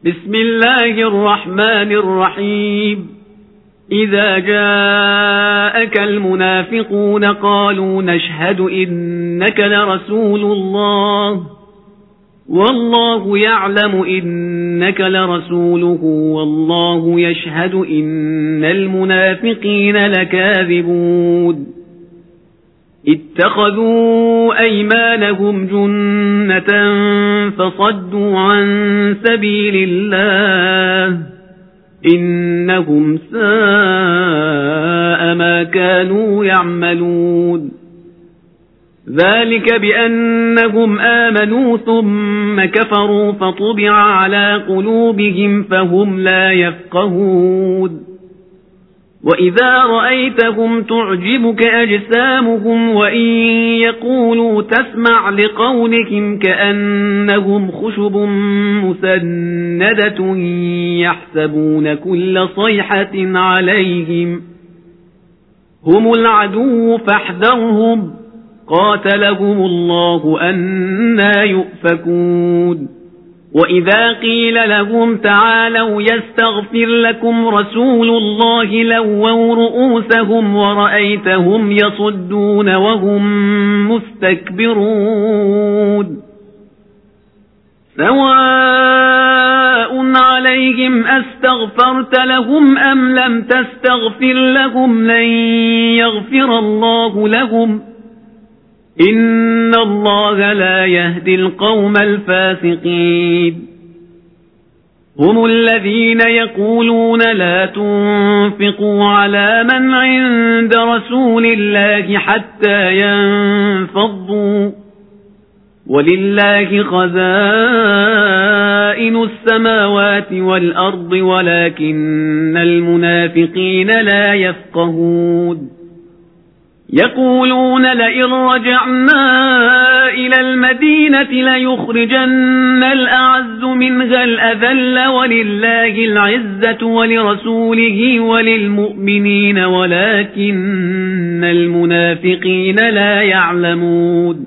بسم الله الرحمن الرحيم إذا جاءك المنافقون قالوا نشهد إنك لرسول الله والله يعلم إنك لرسوله والله يشهد إن المنافقين لكاذبون اتخذوا أيمانهم جنة فصدوا عن سبيل الله إنهم ساء ما كانوا يعملون ذلك بأنهم آمنوا ثم كفروا فطبع على قلوبهم فهم لا يفقهون وإذا رأيتهم تعجبك أجسامهم وإن يقولوا تسمع لقولهم كأنهم خشب مسندة يحسبون كل صيحة عليهم هم العدو فاحذرهم قاتلهم الله أنى يؤفكون وإذا قيل لهم تعالوا يستغفر لكم رسول الله لووا رؤوسهم ورأيتهم يصدون وهم مستكبرون سواء عليهم أستغفرت لهم أم لم تستغفر لهم لن يغفر الله لهم إن الله لا يهدي القوم الفاسقين هم الذين يقولون لا تنفقوا على من عند رسول الله حتى ينفضوا ولله خزائن السماوات والأرض ولكن المنافقين لا يفقهون يقولون لئن رجعنا إلى المدينة ليخرجن الأعز منها الأذل ولله العزة ولرسوله وللمؤمنين ولكن المنافقين لا يعلمون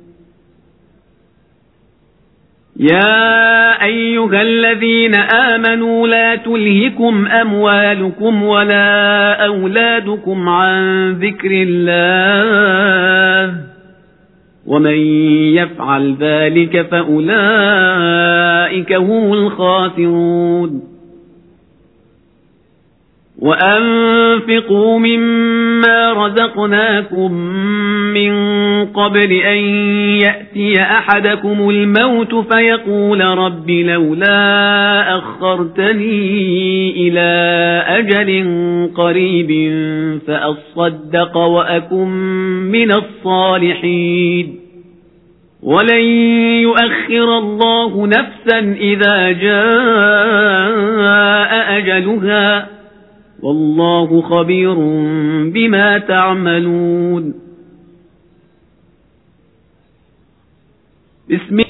يا أيها الذين آمنوا لا تلهكم أموالكم ولا أولادكم عن ذكر الله ومن يفعل ذلك فأولئك هم الخاسرون وأنفقوا مما رزقناكم من قبل أن يأتي أحدكم الموت فيقول رب لولا أخرتني إلى أجل قريب فأصدق وأكن من الصالحين ولن يؤخر الله نفسا إذا جاء أجلها والله خبير بما تعملون